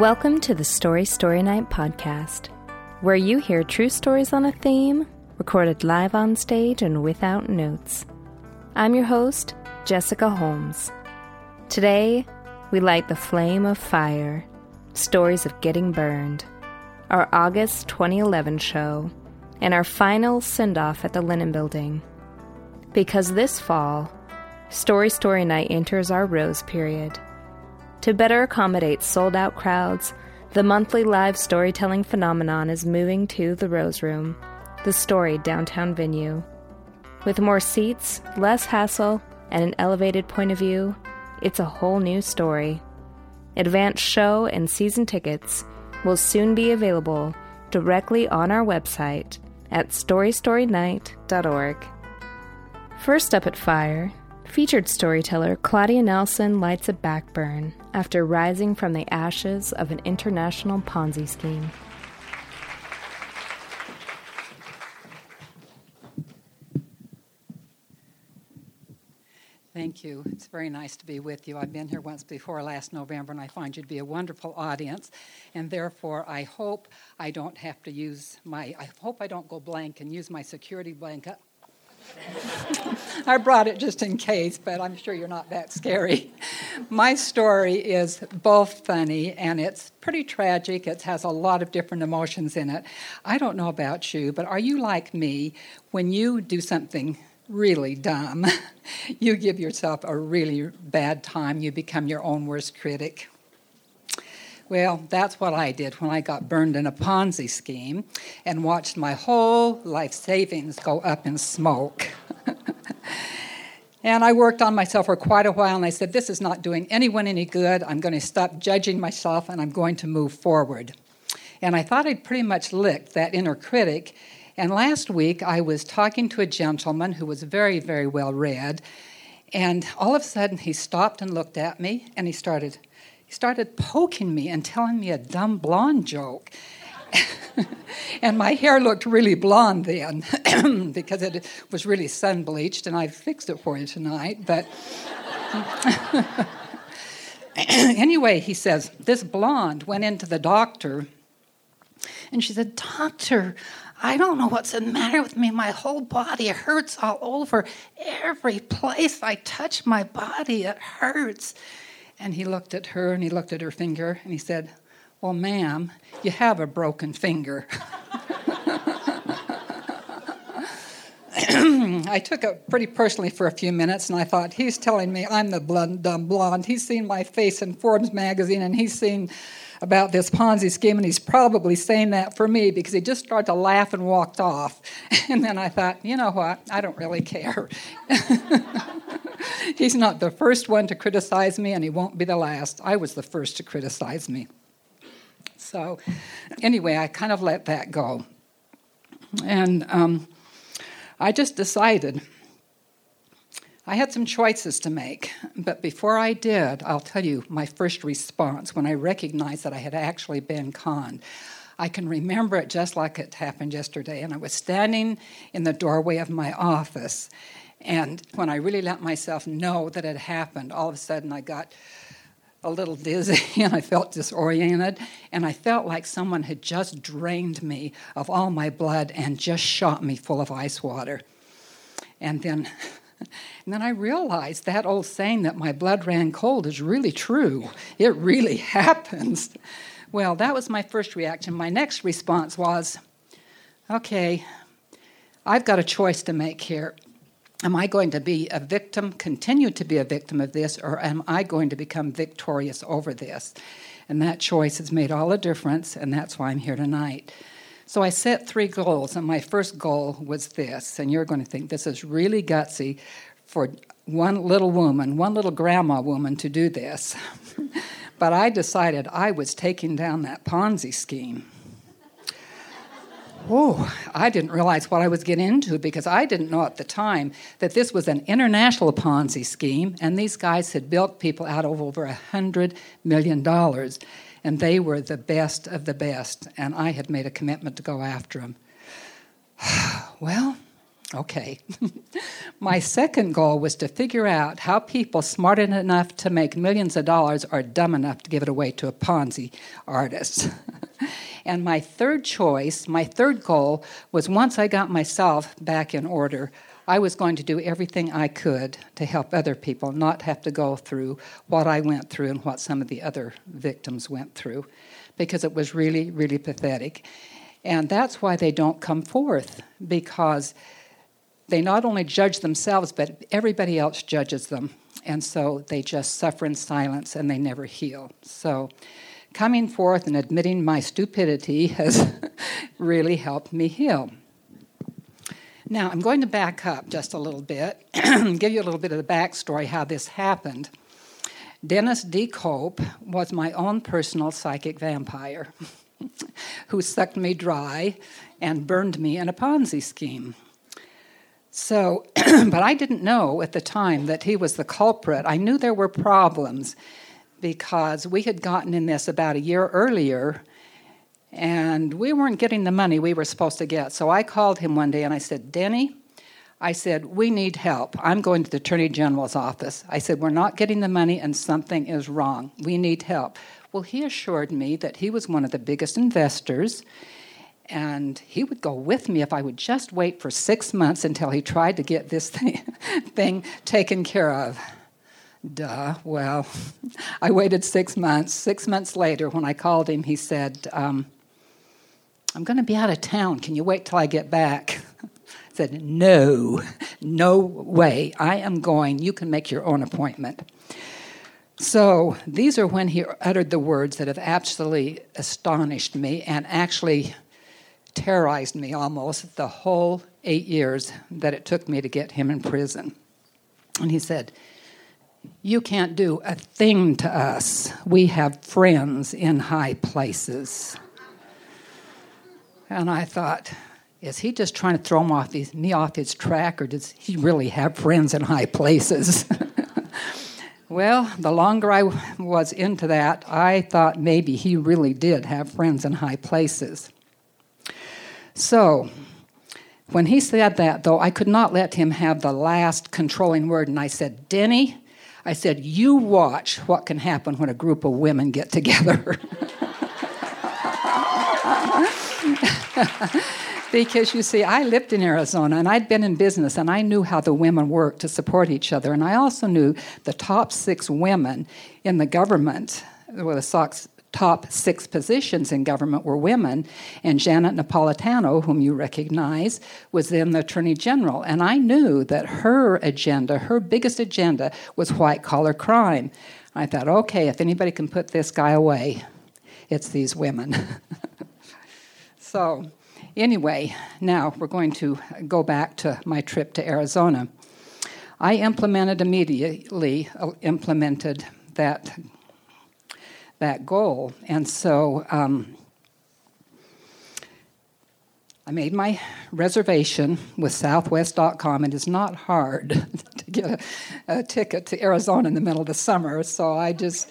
Welcome to the Story Night podcast, where you hear true stories on a theme, recorded live on stage and without notes. I'm your host, Jessica Holmes. Today, we light the flame of fire, stories of getting burned, our August 2011 show, and our final send-off at the Linen Building. Because this fall, Story Night enters our Rose period. To better accommodate sold-out crowds, the monthly live storytelling phenomenon is moving to the Rose Room, the storied downtown venue. With more seats, less hassle, and an elevated point of view, it's a whole new story. Advanced show and season tickets will soon be available directly on our website at storynight.org. First up at Fire, featured storyteller Claudia Nelson lights a backburn after rising from the ashes of an international Ponzi scheme. Thank you. It's very nice to be with you. I've been here once before last November, and I find you to be a wonderful audience. And therefore, I hope I don't go blank and use my security blanket. I brought it just in case, but I'm sure you're not that scary. My story is both funny and it's pretty tragic. It has a lot of different emotions in it. I don't know about you, but are you like me? When you do something really dumb, you give yourself a really bad time. You become your own worst critic. Well, that's what I did when I got burned in a Ponzi scheme and watched my whole life savings go up in smoke. And I worked on myself for quite a while, and I said, this is not doing anyone any good. I'm going to stop judging myself, and I'm going to move forward. And I thought I'd pretty much licked that inner critic. And last week, I was talking to a gentleman who was very, very well read, and all of a sudden, he stopped and looked at me, and he started poking me and telling me a dumb blonde joke. And my hair looked really blonde then because it was really sun-bleached, and I fixed it for you tonight. But anyway, he says, this blonde went into the doctor, and she said, Doctor, I don't know what's the matter with me. My whole body hurts all over. Every place I touch my body, it hurts. And he looked at her, and he looked at her finger, and he said, well, ma'am, you have a broken finger. I took it pretty personally for a few minutes, and I thought, he's telling me I'm the dumb blonde. He's seen my face in Forbes magazine, and he's seen about this Ponzi scheme, and he's probably saying that for me because he just started to laugh and walked off. And then I thought, you know what? I don't really care. He's not the first one to criticize me, and he won't be the last. I was the first to criticize me. So anyway, I kind of let that go. And I just decided I had some choices to make. But before I did, I'll tell you my first response when I recognized that I had actually been conned. I can remember it just like it happened yesterday. And I was standing in the doorway of my office. And when I really let myself know that it happened, all of a sudden I got a little dizzy and I felt disoriented. And I felt like someone had just drained me of all my blood and just shot me full of ice water. And then I realized that old saying that my blood ran cold is really true. It really happens. Well, that was my first reaction. My next response was, okay, I've got a choice to make here. Am I going to be a victim, continue to be a victim of this, or am I going to become victorious over this? And that choice has made all the difference, and that's why I'm here tonight. So I set 3 goals, and my first goal was this, and you're going to think this is really gutsy for one little woman, one little grandma woman to do this. But I decided I was taking down that Ponzi scheme. Oh, I didn't realize what I was getting into because I didn't know at the time that this was an international Ponzi scheme, and these guys had built people out of over $100 million, and they were the best of the best, and I had made a commitment to go after them. Well, Okay. My second goal was to figure out how people smart enough to make millions of dollars are dumb enough to give it away to a Ponzi artist. And my third goal was once I got myself back in order, I was going to do everything I could to help other people not have to go through what I went through and what some of the other victims went through, because it was really, really pathetic. And that's why they don't come forth, because they not only judge themselves, but everybody else judges them. And so they just suffer in silence and they never heal. So coming forth and admitting my stupidity has really helped me heal. Now, I'm going to back up just a little bit and give you a little bit of the backstory how this happened. Dennis D. Cope was my own personal psychic vampire who sucked me dry and burned me in a Ponzi scheme. So, but I didn't know at the time that he was the culprit. I knew there were problems because we had gotten in this about a year earlier, and we weren't getting the money we were supposed to get. So I called him one day and I said, Denny, I said, we need help. I'm going to the Attorney General's office. I said, we're not getting the money and something is wrong. We need help. Well, he assured me that he was one of the biggest investors, and he would go with me if I would just wait for 6 months until he tried to get this thing taken care of. Duh. Well, I waited 6 months. 6 months later, when I called him, he said, I'm going to be out of town. Can you wait till I get back? I said, no way. I am going. You can make your own appointment. So these are when he uttered the words that have absolutely astonished me and actually terrorized me almost the whole 8 years that it took me to get him in prison. And he said, you can't do a thing to us. We have friends in high places. And I thought, is he just trying to throw me off his track, or does he really have friends in high places? Well, the longer I was into that, I thought maybe he really did have friends in high places. So, when he said that, though, I could not let him have the last controlling word, and I said, Denny, I said, you watch what can happen when a group of women get together. Because, you see, I lived in Arizona, and I'd been in business, and I knew how the women worked to support each other. And I also knew the top 6 women in the government, well, the top 6 positions in government were women. And Janet Napolitano, whom you recognize, was then the Attorney General. And I knew that her agenda, her biggest agenda, was white-collar crime. I thought, okay, if anybody can put this guy away, it's these women. So, anyway, now we're going to go back to my trip to Arizona. I immediately implemented that goal. And so I made my reservation with Southwest.com. It is not hard to get a ticket to Arizona in the middle of the summer, so I just...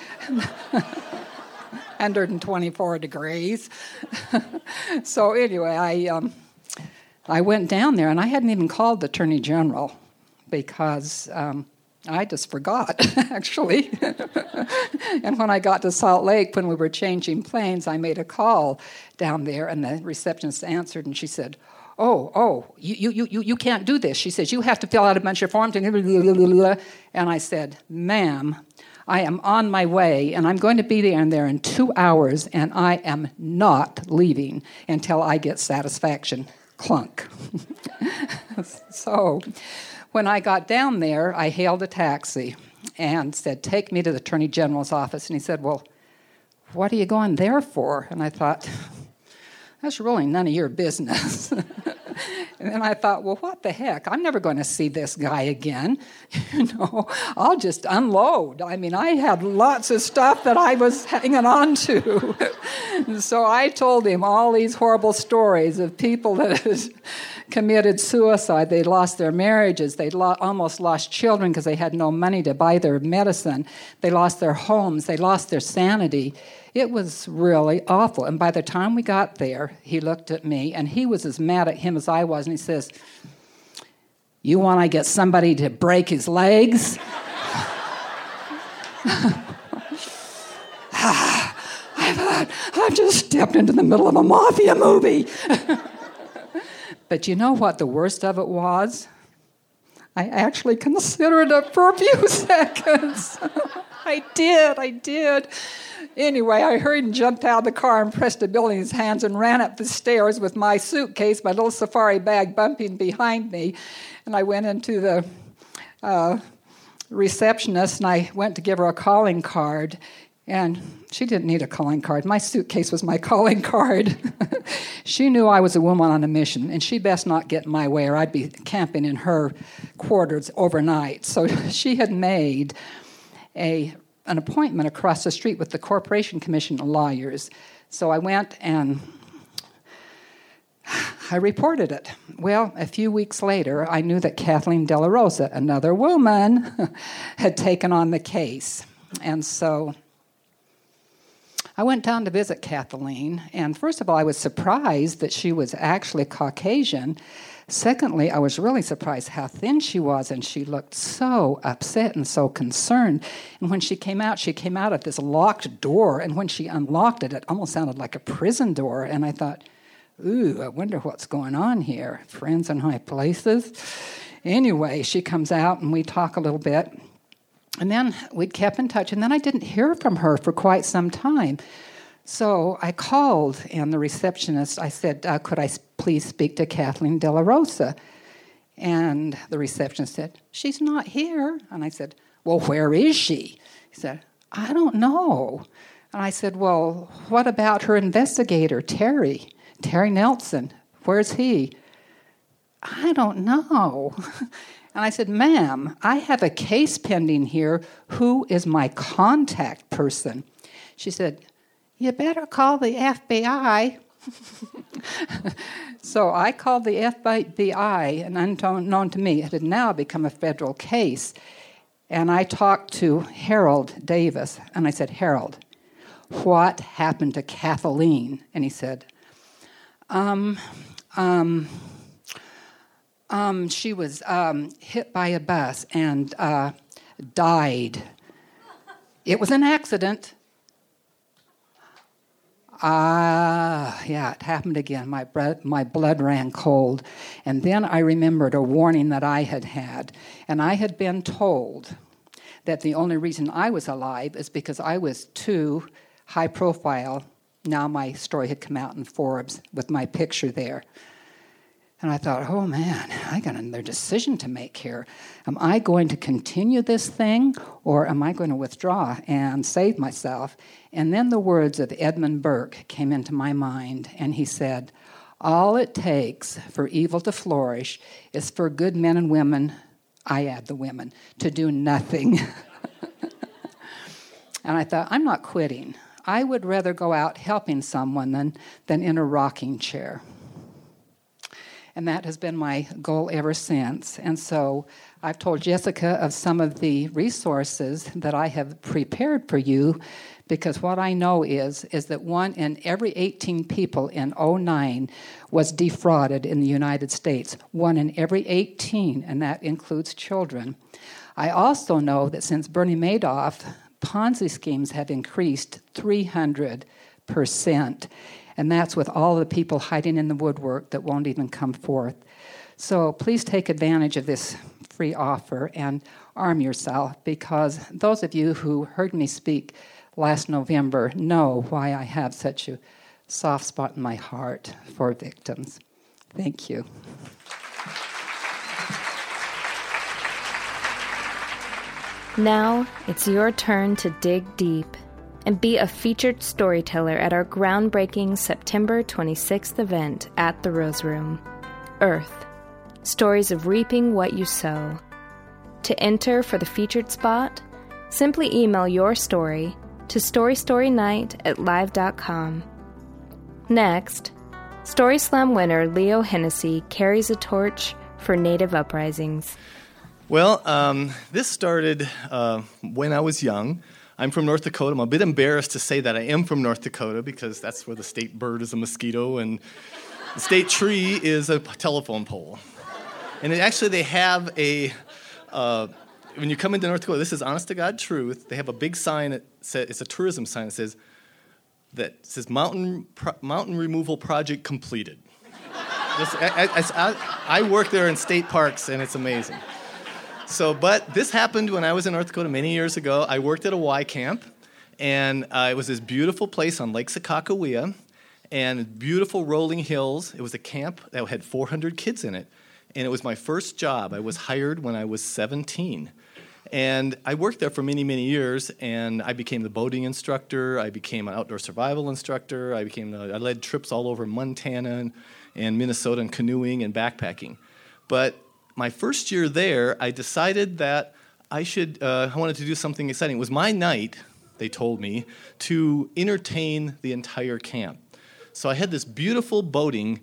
124 degrees. So anyway, I went down there, and I hadn't even called the Attorney General because I just forgot, actually. And when I got to Salt Lake, when we were changing planes, I made a call down there, and the receptionist answered, and she said, you can't do this. She says, you have to fill out a bunch of forms. And I said, ma'am, I am on my way, and I'm going to be there in 2 hours, and I am not leaving until I get satisfaction. Clunk. So when I got down there, I hailed a taxi and said, take me to the Attorney General's office. And he said, well, what are you going there for? And I thought, that's really none of your business. And then I thought, well, what the heck? I'm never going to see this guy again. I'll just unload. I mean, I had lots of stuff that I was hanging on to. And so I told him all these horrible stories of people that had committed suicide. They lost their marriages. They almost lost children because they had no money to buy their medicine. They lost their homes. They lost their sanity. It was really awful. And by the time we got there, he looked at me, and he was as mad at him as I was, and he says, You want to get somebody to break his legs? I've just stepped into the middle of a mafia movie. But you know what the worst of it was? I actually considered it for a few seconds. I did. Anyway, I hurried and jumped out of the car and pressed a bill in his hands and ran up the stairs with my suitcase, my little safari bag bumping behind me. And I went into the receptionist, and I went to give her a calling card. And she didn't need a calling card. My suitcase was my calling card. She knew I was a woman on a mission, and she best not get in my way or I'd be camping in her quarters overnight. So she had made an appointment across the street with the Corporation Commission of Lawyers. So I went and I reported it. Well, a few weeks later, I knew that Kathleen De La Rosa, another woman, had taken on the case. And so I went down to visit Kathleen, and first of all, I was surprised that she was actually Caucasian. Secondly, I was really surprised how thin she was, and she looked so upset and so concerned. And when she came out at this locked door, and when she unlocked it, it almost sounded like a prison door. And I thought, ooh, I wonder what's going on here. Friends in high places. Anyway, she comes out, and we talk a little bit. And then we kept in touch, and then I didn't hear from her for quite some time. So I called, and the receptionist, I said, could I please speak to Kathleen De La Rosa? And the receptionist said, she's not here. And I said, well, where is she? He said, I don't know. And I said, well, what about her investigator, Terry Nelson? Where's he? I don't know. And I said, ma'am, I have a case pending here. Who is my contact person? She said, you better call the FBI. So I called the FBI, and unknown to me, it had now become a federal case. And I talked to Harold Davis, and I said, Harold, what happened to Kathleen? And he said, she was hit by a bus and died. It was an accident. Yeah, it happened again. My blood ran cold. And then I remembered a warning that I had had. And I had been told that the only reason I was alive is because I was too high profile. Now my story had come out in Forbes with my picture there. And I thought, oh man, I got another decision to make here. Am I going to continue this thing, or am I going to withdraw and save myself? And then the words of Edmund Burke came into my mind, and he said, all it takes for evil to flourish is for good men and women, I add the women, to do nothing. And I thought, I'm not quitting. I would rather go out helping someone than in a rocking chair. And that has been my goal ever since. And so I've told Jessica of some of the resources that I have prepared for you, because what I know is that 1 in every 18 people in 2009 was defrauded in the United States. 1 in every 18, and that includes children. I also know that since Bernie Madoff, Ponzi schemes have increased 300%. And that's with all the people hiding in the woodwork that won't even come forth. So please take advantage of this free offer and arm yourself, because those of you who heard me speak last November know why I have such a soft spot in my heart for victims. Thank you. Now it's your turn to dig deep and be a featured storyteller at our groundbreaking September 26th event at the Rose Room. Earth, stories of reaping what you sow. To enter for the featured spot, simply email your story to storystorynight@live.com. Next, Story Slam winner Leo Hennessy carries a torch for Native uprisings. Well, this started when I was young. I'm from North Dakota. I'm a bit embarrassed to say that I am from North Dakota, because that's where the state bird is a mosquito and the state tree is a telephone pole. And they have a, when you come into North Dakota, this is honest to God truth, they have a big sign that says, it's a tourism sign that says mountain removal project completed. I work there in state parks, and it's amazing. But this happened when I was in North Dakota many years ago. I worked at a Y camp, and it was this beautiful place on Lake Sakakawea, and beautiful rolling hills. It was a camp that had 400 kids in it, and it was my first job. I was hired when I was 17. And I worked there for many, many years, and I became the boating instructor. I became an outdoor survival instructor. I led trips all over Montana and Minnesota and canoeing and backpacking. But my first year there, I decided that I wanted to do something exciting. It was my night, they told me, to entertain the entire camp. So I had this beautiful boating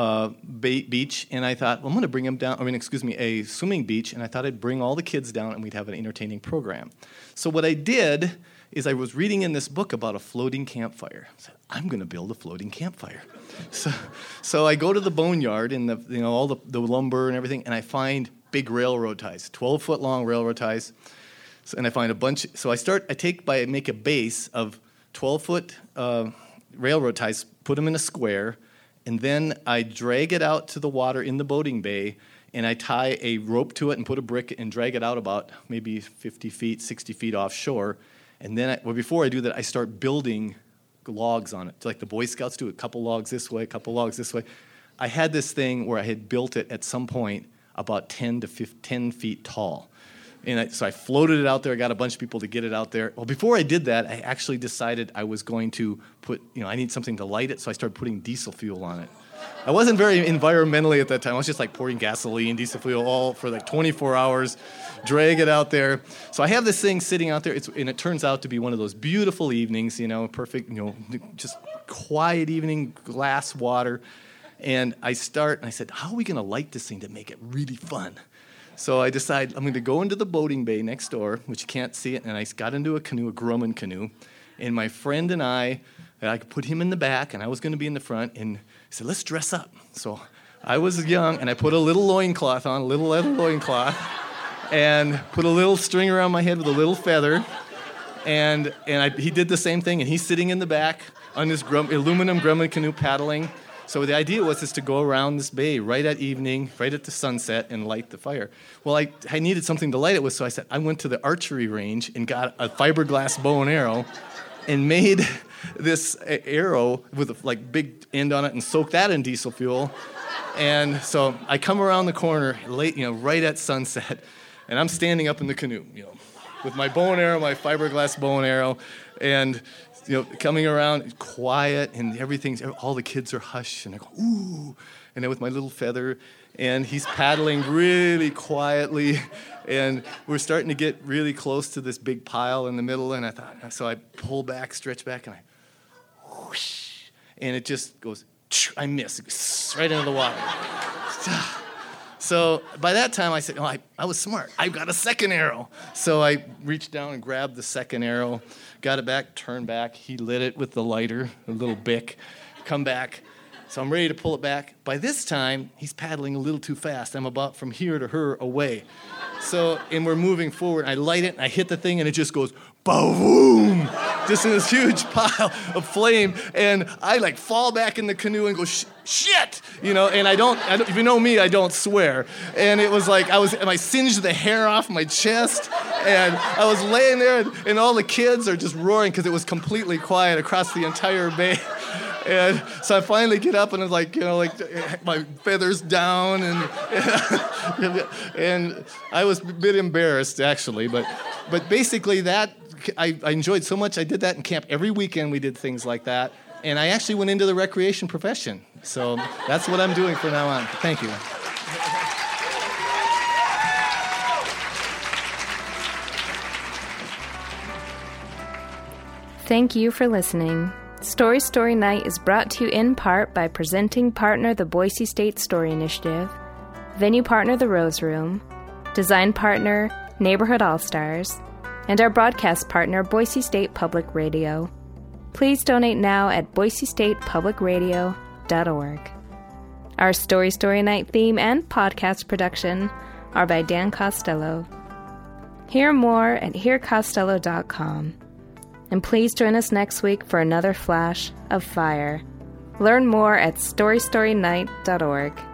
beach, and I thought, well, I'm going to bring them down, a swimming beach, and I thought I'd bring all the kids down and we'd have an entertaining program. So what I did is I was reading in this book about a floating campfire. I said, I'm going to build a floating campfire. So I go to the boneyard and all the lumber and everything, and I find big railroad ties, 12-foot long railroad ties, and I find a bunch. So I make a base of 12-foot railroad ties, put them in a square, and then I drag it out to the water in the boating bay, and I tie a rope to it and put a brick and drag it out about maybe 50 feet, 60 feet offshore. And then, before I do that, I start building logs on it, like the Boy Scouts do, a couple logs this way, a couple logs this way. I had this thing where I had built it at some point about 10 feet tall. And so I floated it out there. I got a bunch of people to get it out there. Well, before I did that, I actually decided I was going to I need something to light it, so I started putting diesel fuel on it. I wasn't very environmentally at that time. I was just pouring gasoline, diesel fuel, all for 24 hours, drag it out there. So I have this thing sitting out there, and it turns out to be one of those beautiful evenings, perfect, just quiet evening, glass water. And I said, how are we going to light this thing to make it really fun? So I decide I'm going to go into the boating bay next door, which you can't see it, and I got into a canoe, a Grumman canoe, and my friend and I could put him in the back, and I was going to be in the front, and he said, let's dress up. So I was young, and I put a little loincloth on, a little leather loincloth, and put a little string around my head with a little feather, and he did the same thing, and he's sitting in the back on this aluminum Grumman canoe paddling. So the idea was to go around this bay right at evening, right at the sunset, and light the fire. Well, I needed something to light it with, so I went to the archery range and got a fiberglass bow and arrow and made this arrow with a big end on it and soaked that in diesel fuel. And so I come around the corner late, right at sunset, and I'm standing up in the canoe, with my bow and arrow, my fiberglass bow and arrow, and coming around, quiet, and all the kids are hushed, and I go, ooh, and then with my little feather, and he's paddling really quietly, and we're starting to get really close to this big pile in the middle, and so I pull back, stretch back, and whoosh, and it just goes, I miss, it goes right into the water. So by that time, I said, I was smart. I've got a second arrow. So I reached down and grabbed the second arrow, got it back, turned back. He lit it with the lighter, a little Bic, come back. So I'm ready to pull it back. By this time, he's paddling a little too fast. I'm about from here to her away. And we're moving forward. I light it, and I hit the thing, and it just goes, boom, just in this huge pile of flame. And I fall back in the canoe and go, shit, and I don't, if you know me, I don't swear. And it was I singed the hair off my chest, and I was laying there, and all the kids are just roaring because it was completely quiet across the entire bay. And so I finally get up, and it's my feathers down, and I was a bit embarrassed, actually. But basically that, I enjoyed so much. I did that in camp. Every weekend we did things like that. And I actually went into the recreation profession. So that's what I'm doing from now on. Thank you. Thank you for listening. Story Night is brought to you in part by presenting partner the Boise State Story Initiative, venue partner the Rose Room, design partner Neighborhood All-Stars, and our broadcast partner Boise State Public Radio. Please donate now at boisestatepublicradio.org. Our Story Story Night theme and podcast production are by Dan Costello. Hear more at hearcostello.com. And please join us next week for another flash of fire. Learn more at storystorynight.org.